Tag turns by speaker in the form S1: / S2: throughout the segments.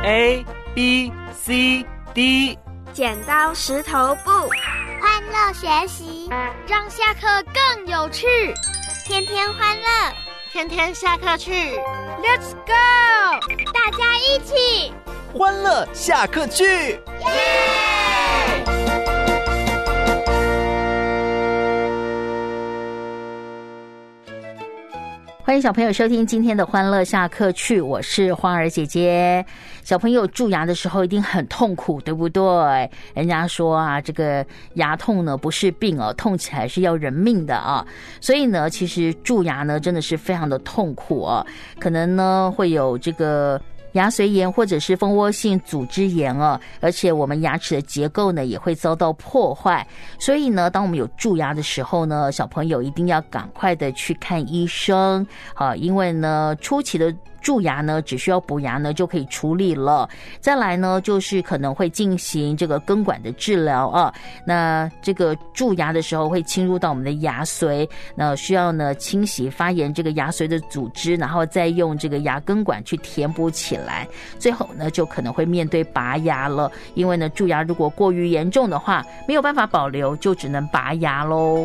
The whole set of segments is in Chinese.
S1: A B C D。
S2: 剪刀石头布，
S3: 欢乐学习，
S4: 让下课更有趣。
S3: 天天欢乐，
S4: 天天下课去。
S2: Let's go！
S3: 大家一起
S5: 欢乐下课去，
S3: 耶！
S6: 欢迎小朋友收听今天的欢乐下课去，我是花儿姐姐。小朋友蛀牙的时候一定很痛苦，对不对？人家说啊，这个牙痛呢不是病哦，痛起来是要人命的啊。所以呢，其实蛀牙呢真的是非常的痛苦哦，可能呢会有这个牙髓炎或者是蜂窝性组织炎哦，而且我们牙齿的结构呢也会遭到破坏，所以呢，当我们有蛀牙的时候呢，小朋友一定要赶快的去看医生啊，因为呢，初期的蛀牙呢，只需要补牙呢就可以处理了。再来呢，就是可能会进行这个根管的治疗啊。那这个蛀牙的时候会侵入到我们的牙髓，那需要呢清洗发炎这个牙髓的组织，然后再用这个牙根管去填补起来。最后呢，就可能会面对拔牙了，因为呢蛀牙如果过于严重的话，没有办法保留，就只能拔牙喽。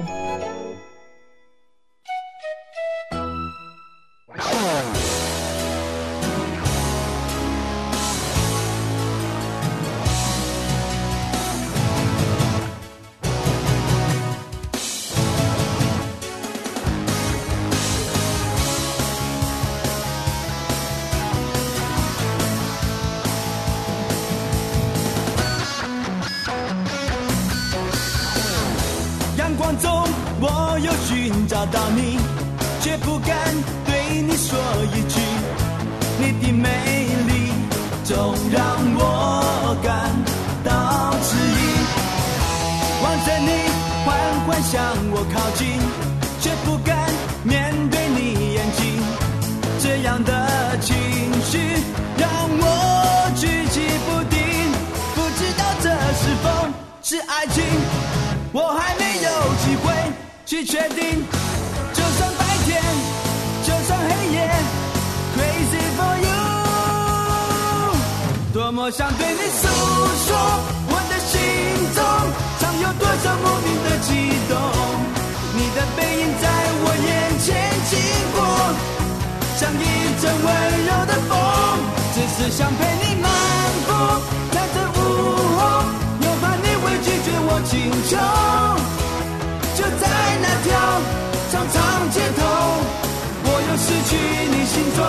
S7: 我又寻找到你，却不敢对你说一句，你的美丽总让我感到迟疑。望着你缓缓向我靠近，却不敢面对你眼睛，这样的情绪让我举棋不定，不知道这是否是爱情，我还没有机会去确定，就算白天，就算黑夜 ，Crazy for you， 多么想对你诉说我的心中，常有多少莫名的激动，你的背影在我眼前经过，像一阵温柔的风，只是想陪你漫步在这午后，又怕你会拒绝我请求。就在那条长长街头，我又失去你心中。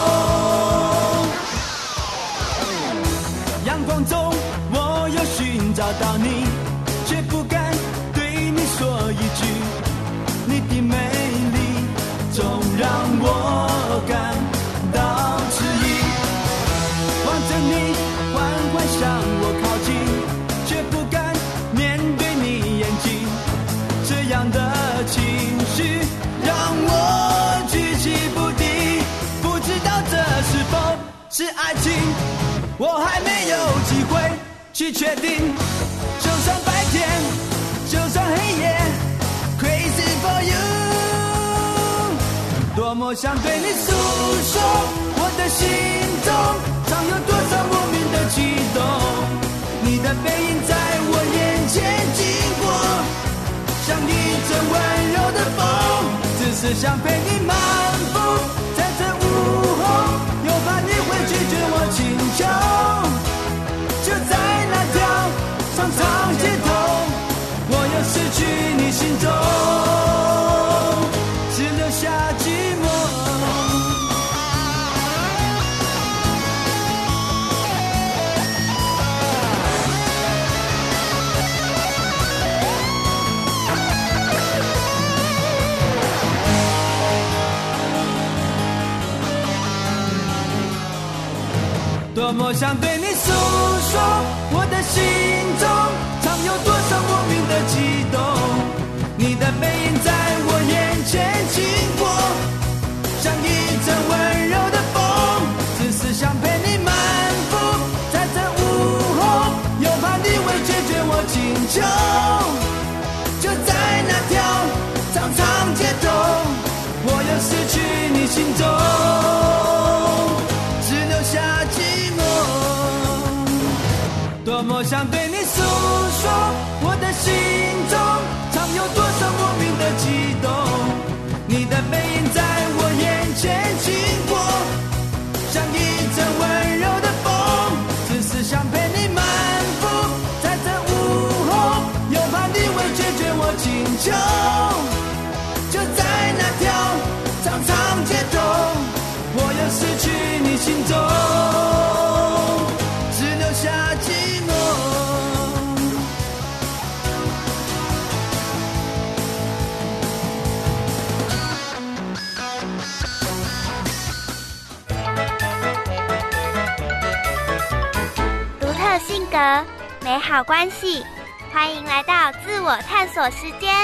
S7: 阳光中，我又寻找到你，却不敢对你说一句，你的美丽总让我感到迟疑。望着你缓缓向我靠近，却不敢面对你眼睛，这样的情绪让我举棋不定，不知道这是否是爱情，我还没有机会去确定，就算白天，就算黑夜 Crazy for you， 多么想对你诉说我的心中，常有多少莫名的激动，你的背影在我眼前经过，像一阵温柔的风，只是想陪你漫步在这午后，又怕你会拒绝我请求，就在那条长长街头，我又失去你心中，只留下寂寞。多么想对你诉说我的心中，常有多少莫名的激动，你的背影在我眼前经过，像一阵温柔的风，只是想陪你漫步在这午后，又怕你会拒绝我请求，就在那条长长街头，我又失去你心中，只留下寂寞。 我想对你诉说，我的心中常有多少莫名的激动。你的背影在我眼前经过，像一阵温柔的风，只是想陪你漫步在这午后，又怕你会拒绝我请求。就在那条长长街头，我又失去你心中，只留下寂寞。
S3: 独特性格，美好关系，欢迎来到自我探索时间。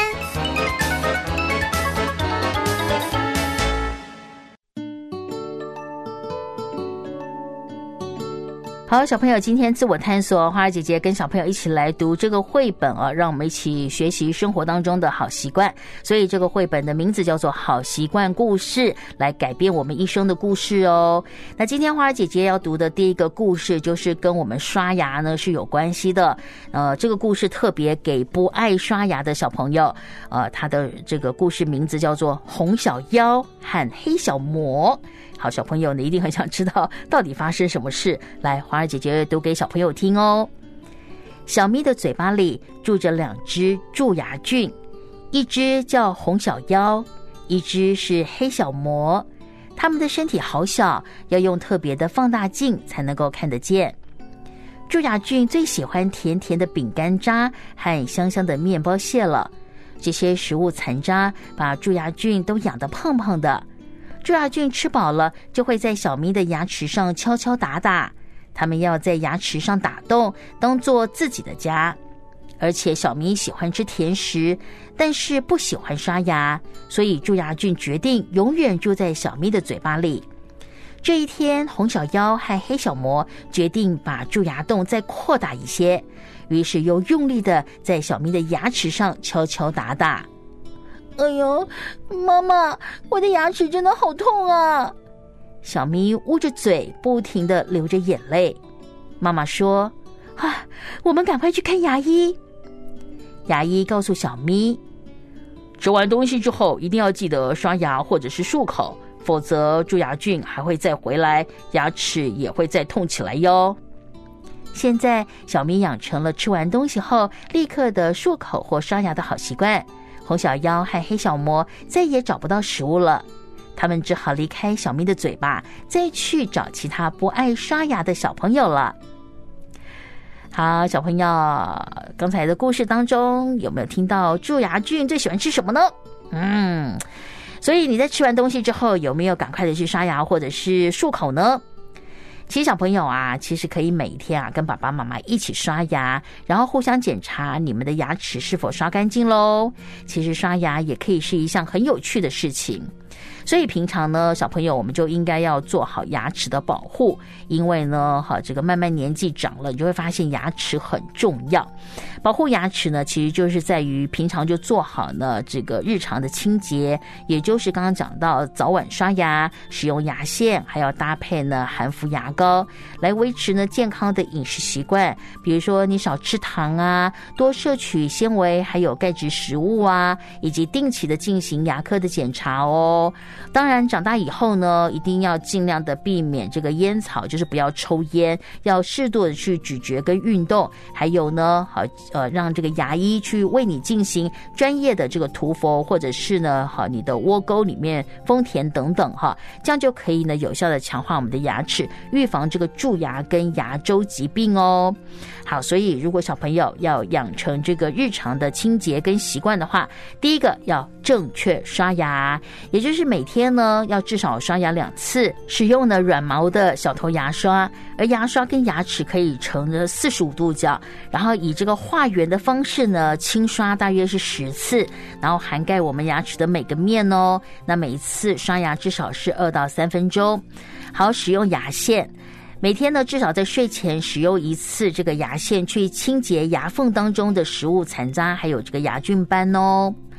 S6: 好，小朋友，今天自我探索，花儿姐姐跟小朋友一起来读这个绘本啊，让我们一起学习生活当中的好习惯。所以这个绘本的名字叫做《好习惯故事》，来改变我们一生的故事哦。那今天花儿姐姐要读的第一个故事，就是跟我们刷牙呢是有关系的。这个故事特别给不爱刷牙的小朋友。它的这个故事名字叫做《红小妖和黑小魔》。好，小朋友你一定很想知道到底发生什么事，来，花儿姐姐读给小朋友听哦。小咪的嘴巴里住着2只蛀牙菌，一只叫红小妖，一只是黑小魔。它们的身体好小，要用特别的放大镜才能够看得见。蛀牙菌最喜欢甜甜的饼干渣和香香的面包屑了，这些食物残渣把蛀牙菌都养得胖胖的。蛀牙菌吃饱了，就会在小咪的牙齿上敲敲打打，它们要在牙齿上打洞，当做自己的家。而且小咪喜欢吃甜食，但是不喜欢刷牙，所以蛀牙菌决定永远住在小咪的嘴巴里。这一天，红小妖和黑小魔决定把蛀牙洞再扩大一些，于是又用力的在小咪的牙齿上敲敲打打。哎呦，妈妈，我的牙齿真的好痛啊！小咪捂着嘴，不停地流着眼泪。妈妈说：“我们赶快去看牙医。”牙医告诉小咪，吃完东西之后一定要记得刷牙或者是漱口，否则蛀牙菌还会再回来，牙齿也会再痛起来哟。现在小咪养成了吃完东西后立刻的漱口或刷牙的好习惯。红小妖和黑小魔再也找不到食物了，他们只好离开小咪的嘴巴，再去找其他不爱刷牙的小朋友了。好，小朋友，刚才的故事当中有没有听到蛀牙菌最喜欢吃什么呢？所以你在吃完东西之后，有没有赶快的去刷牙或者是漱口呢？其实小朋友啊，其实可以每一天啊跟爸爸妈妈一起刷牙，然后互相检查你们的牙齿是否刷干净咯。其实刷牙也可以是一项很有趣的事情。所以平常呢，小朋友我们就应该要做好牙齿的保护，因为呢，这个慢慢年纪长了，你就会发现牙齿很重要。保护牙齿呢，其实就是在于平常就做好呢这个日常的清洁，也就是刚刚讲到早晚刷牙，使用牙线，还要搭配呢含氟牙膏，来维持呢健康的饮食习惯。比如说你少吃糖啊，多摄取纤维还有钙质食物啊，以及定期的进行牙科的检查哦。当然长大以后呢，一定要尽量的避免这个烟草，就是不要抽烟，要适度的去咀嚼跟运动，还有呢让这个牙医去为你进行专业的这个涂氟，或者是呢你的窝沟里面丰田等等这样就可以呢有效的强化我们的牙齿，预防这个蛀牙跟牙周疾病哦。好，所以如果小朋友要养成这个日常的清洁跟习惯的话，第一个要正确刷牙，也就是每天呢要至少刷牙2次，使用呢软毛的小头牙刷，而牙刷跟牙齿可以呈着45度角，然后以这个画圆的方式呢轻刷大约是10次，然后涵盖我们牙齿的每个面哦。那每一次刷牙至少是2到3分钟。好，使用牙线，每天呢至少在睡前使用1次这个牙线去清洁牙缝当中的食物残渣还有这个牙菌斑哦。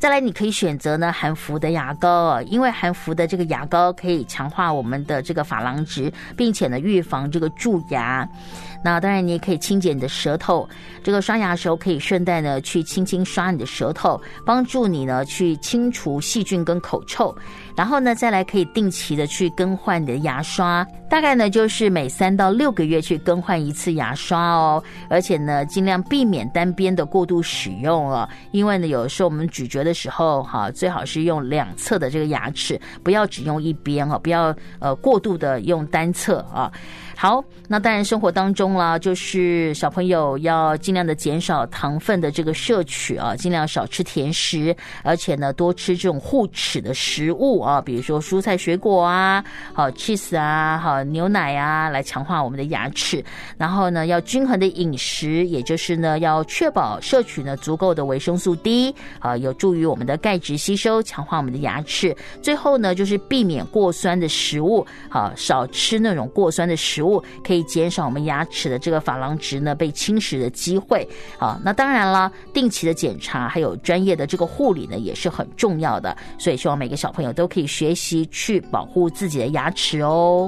S6: 再来，你可以选择呢含氟的牙膏，因为含氟的这个牙膏可以强化我们的这个珐琅质，并且呢预防这个蛀牙。那当然你也可以清洁你的舌头，这个刷牙的时候可以顺带呢去轻轻刷你的舌头，帮助你呢去清除细菌跟口臭。然后呢再来可以定期的去更换你的牙刷，大概呢就是每3到6个月去更换一次牙刷哦，而且呢尽量避免单边的过度使用哦，因为呢有时候我们咀嚼的时候最好是用2侧的这个牙齿，不要只用一边不要过度的用单侧啊。好，那当然生活当中啦，就是小朋友要尽量的减少糖分的这个摄取啊，尽量少吃甜食，而且呢多吃这种护齿的食物啊，比如说蔬菜水果啊，好 cheese 啊，好牛奶啊，来强化我们的牙齿。然后呢要均衡的饮食，也就是呢要确保摄取呢足够的维生素 D 啊，有助于我们的钙质吸收，强化我们的牙齿。最后呢就是避免过酸的食物，好少吃那种过酸的食物，可以减少我们牙齿的这个珐琅质呢被侵蚀的机会。好，那当然了，定期的检查还有专业的这个护理呢也是很重要的，所以希望每个小朋友都可以学习去保护自己的牙齿哦。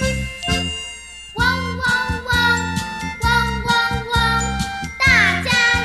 S3: 汪汪汪，汪汪汪，大家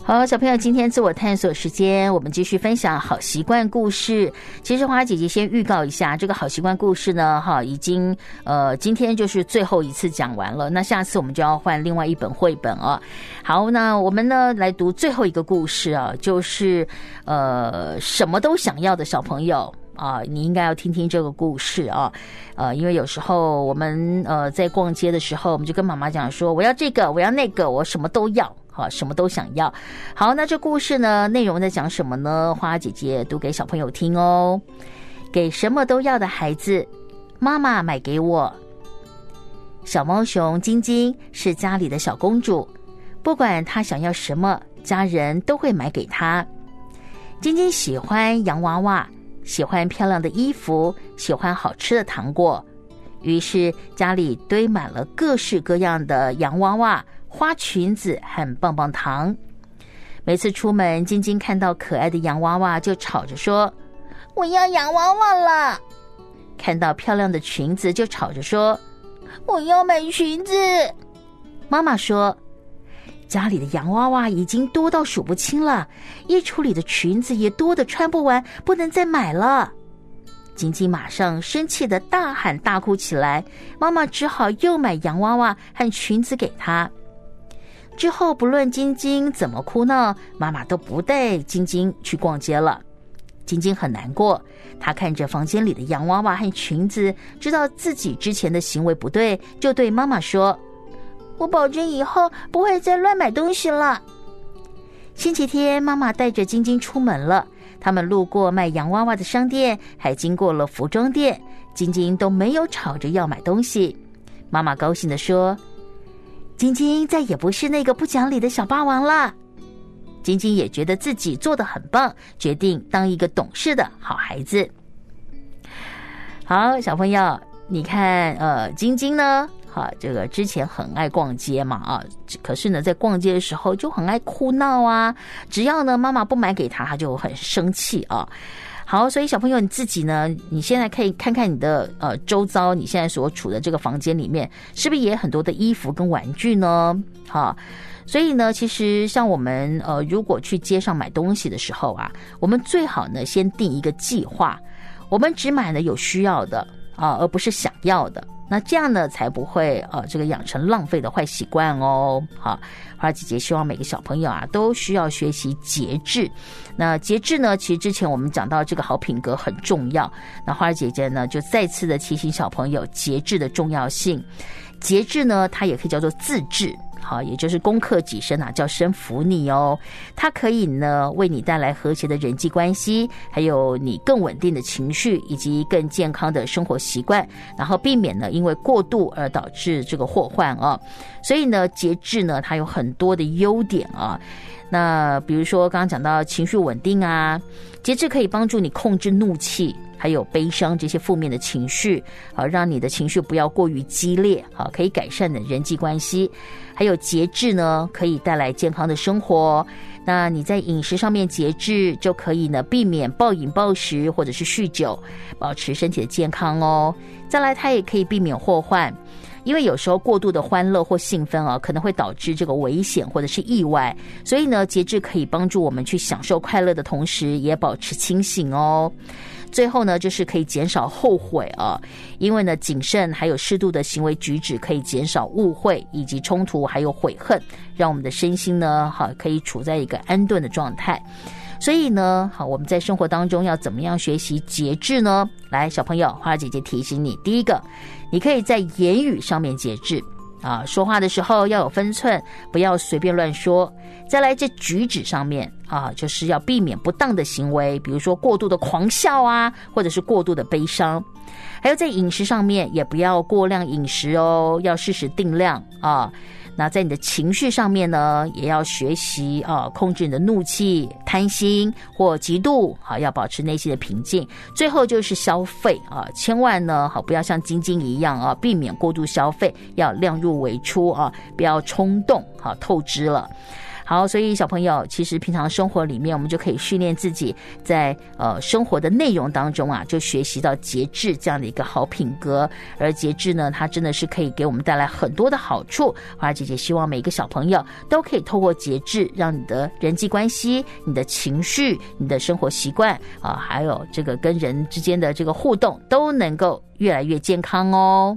S6: 好，小朋友，今天自我探索时间，我们继续分享好习惯故事。其实花姐姐先预告一下，这个好习惯故事呢，已经今天就是最后一次讲完了。那下次我们就要换另外一本绘本啊。好，那我们呢来读最后一个故事啊，就是什么都想要的小朋友啊，你应该要听听这个故事啊。因为有时候我们在逛街的时候，我们就跟妈妈讲说，我要这个，我要那个，我什么都要。好，什么都想要。好，那这故事呢，内容在讲什么呢？花姐姐读给小朋友听哦。给什么都要的孩子，妈妈买给我。小猫熊晶晶是家里的小公主，不管她想要什么，家人都会买给她。晶晶喜欢洋娃娃，喜欢漂亮的衣服，喜欢好吃的糖果，于是家里堆满了各式各样的洋娃娃、花裙子和棒棒糖。每次出门，晶晶看到可爱的洋娃娃就吵着说，我要洋娃娃了。看到漂亮的裙子就吵着说，我要买裙子。妈妈说，家里的洋娃娃已经多到数不清了，衣橱里的裙子也多得穿不完，不能再买了。晶晶马上生气的大喊大哭起来，妈妈只好又买洋娃娃和裙子给她。之后不论晶晶怎么哭闹，妈妈都不带晶晶去逛街了。晶晶很难过，她看着房间里的洋娃娃和裙子，知道自己之前的行为不对，就对妈妈说，我保证以后不会再乱买东西了。星期天，妈妈带着晶晶出门了，他们路过卖洋娃娃的商店，还经过了服装店，晶晶都没有吵着要买东西。妈妈高兴地说，晶晶再也不是那个不讲理的小霸王了。晶晶也觉得自己做得很棒，决定当一个懂事的好孩子。好，小朋友，你看晶晶呢，这个之前很爱逛街嘛可是呢在逛街的时候就很爱哭闹啊，只要呢妈妈不买给她，她就很生气啊。好，所以小朋友你自己呢，你现在可以看看你的周遭，你现在所处的这个房间里面，是不是也很多的衣服跟玩具呢？所以呢，其实像我们如果去街上买东西的时候啊，我们最好呢先定一个计划，我们只买呢有需要的而不是想要的。那这样呢才不会这个养成浪费的坏习惯哦。好，花姐姐希望每个小朋友啊都需要学习节制。那节制呢，其实之前我们讲到这个好品格很重要，那花姐姐呢就再次的提醒小朋友节制的重要性。节制呢，它也可以叫做自制。好，也就是攻克己身叫身服你哦。它可以呢为你带来和谐的人际关系，还有你更稳定的情绪，以及更健康的生活习惯，然后避免呢因为过度而导致这个祸患所以呢节制呢它有很多的优点那比如说刚刚讲到情绪稳定啊，节制可以帮助你控制怒气还有悲伤这些负面的情绪让你的情绪不要过于激烈可以改善的人际关系。还有节制呢可以带来健康的生活，那你在饮食上面节制，就可以呢避免暴饮暴食或者是酗酒，保持身体的健康哦。再来它也可以避免祸患，因为有时候过度的欢乐或兴奋可能会导致这个危险或者是意外，所以呢节制可以帮助我们去享受快乐的同时也保持清醒哦。最后呢就是可以减少后悔因为呢谨慎还有适度的行为举止可以减少误会以及冲突还有悔恨，让我们的身心呢可以处在一个安顿的状态。所以呢我们在生活当中要怎么样学习节制呢？来，小朋友，花姐姐提醒你，第一个，你可以在言语上面节制说话的时候要有分寸，不要随便乱说。再来，在举止上面就是要避免不当的行为，比如说过度的狂笑啊，或者是过度的悲伤。还有在饮食上面也不要过量饮食哦，要适时定量那在你的情绪上面呢，也要学习控制你的怒气、贪心或嫉妒要保持内心的平静。最后就是消费千万呢不要像晶晶一样避免过度消费，要量入为出不要冲动透支了。 好，所以小朋友，其实平常生活里面，我们就可以训练自己在生活的内容当中啊，就学习到节制这样的一个好品格。而节制呢，它真的是可以给我们带来很多的好处。花儿姐姐希望每一个小朋友都可以透过节制，让你的人际关系、你的情绪、你的生活习惯啊，还有这个跟人之间的这个互动，都能够越来越健康哦。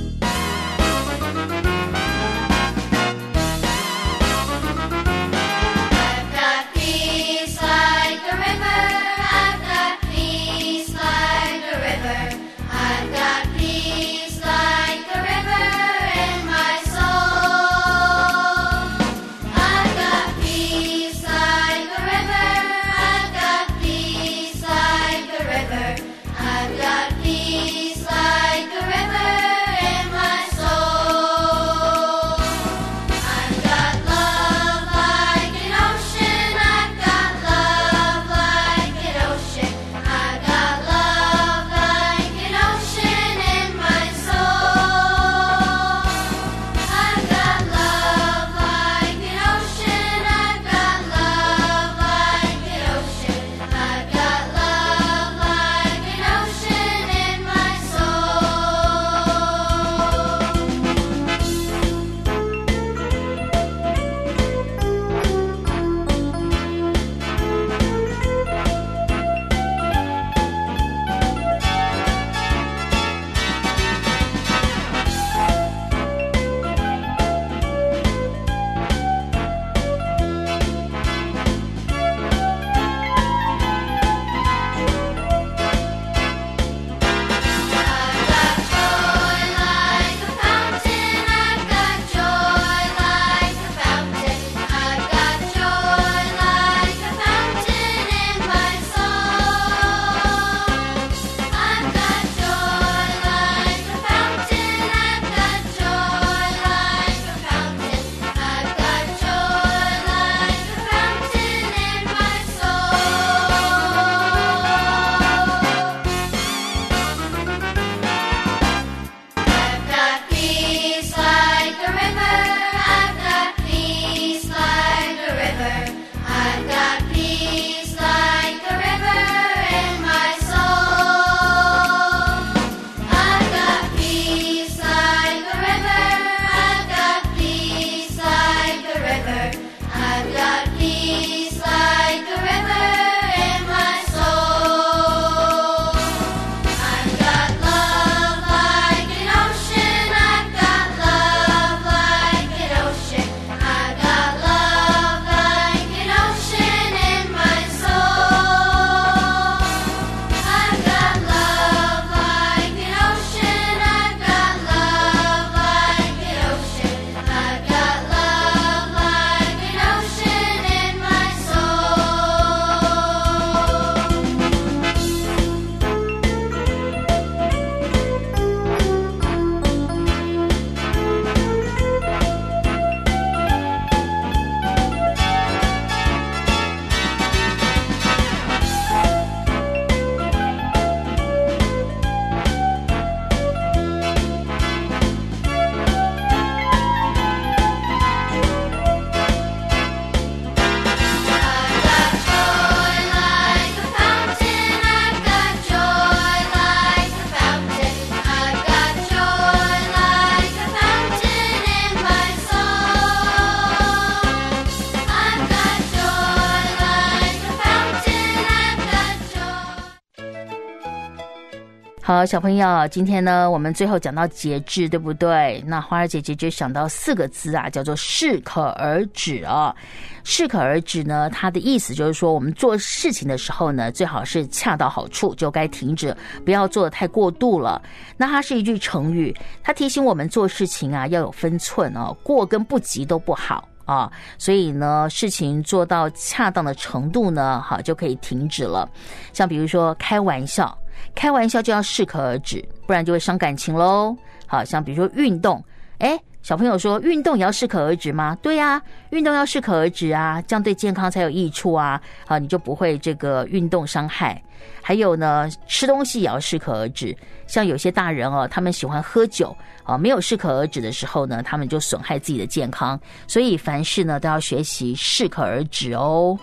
S6: 好，小朋友，今天呢，我们最后讲到节制，对不对？那花儿姐姐就想到4个字啊，叫做适可而止啊。适可而止呢，它的意思就是说，我们做事情的时候呢，最好是恰到好处，就该停止，不要做得太过度了。那它是一句成语，它提醒我们做事情啊要有分寸哦，过跟不及都不好啊，所以呢，事情做到恰当的程度呢，好就可以停止了。像比如说开玩笑就要适可而止，不然就会伤感情喽。好像比如说运动， 小朋友说运动也要适可而止吗？对啊，运动要适可而止啊，这样对健康才有益处啊，你就不会这个运动伤害。还有呢，吃东西也要适可而止，像有些大人他们喜欢喝酒没有适可而止的时候呢，他们就损害自己的健康，所以凡事呢都要学习适可而止哦。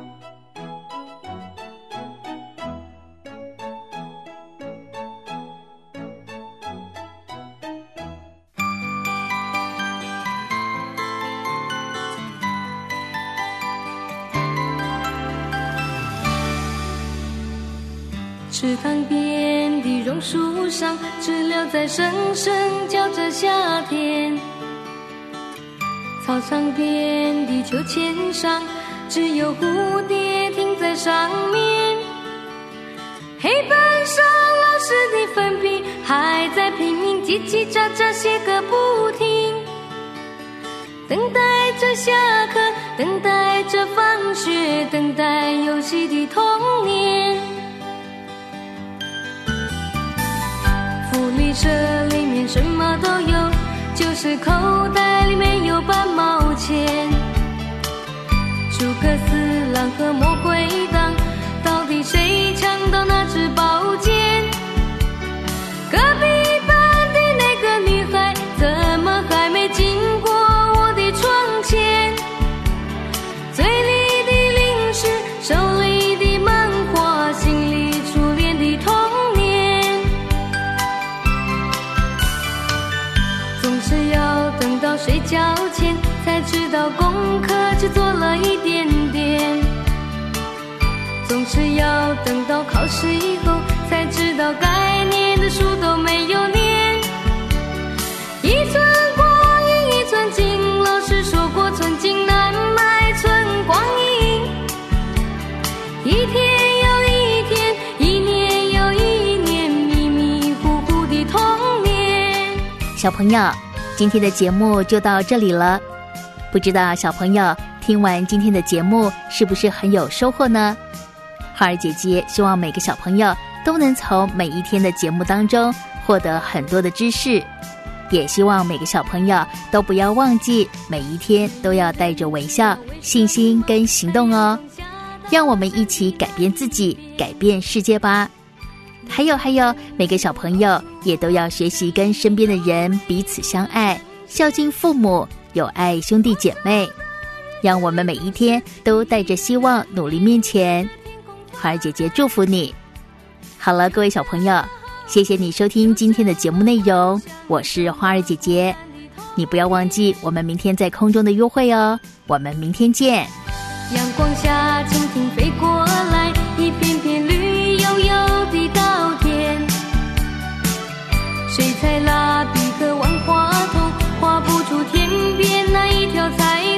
S8: 池塘边的榕树上，知了在声声叫着夏天。操场边的秋千上，只有蝴蝶停在上面。黑板上老师的粉笔还在拼命叽叽喳喳写个不停，等待着下课，等待着放学，等待游戏的童年。福利社里面什么都有，就是口袋里面有半毛钱。诸葛四郎和魔鬼党，到底谁抢到那支宝剑？隔壁班的那个女孩，怎么还没经过我的窗前？嘴里的零食，手里的漫画，心里初恋的童年。总是要等到睡觉前，才知道功课只做了一点点。总是要等到考试以后，才知道该念的书都没有念。一寸光阴一寸金，老师说过寸金难买寸光阴。一天又一天，一年又一年，迷迷糊糊的童年。
S6: 小朋友，今天的节目就到这里了。不知道小朋友听完今天的节目是不是很有收获呢？花儿姐姐希望每个小朋友都能从每一天的节目当中获得很多的知识，也希望每个小朋友都不要忘记每一天都要带着微笑、信心跟行动哦。让我们一起改变自己，改变世界吧。还有，每个小朋友也都要学习跟身边的人彼此相爱，孝敬父母，有爱兄弟姐妹。让我们每一天都带着希望努力面前。花儿姐姐祝福你。好了，各位小朋友，谢谢你收听今天的节目内容，我是花儿姐姐。你不要忘记我们明天在空中的约会哦，我们明天见。
S8: 阳光下蜻蜓飞过来，一片片绿油油的稻田。水彩蜡笔和万花筒画不出天边那一条彩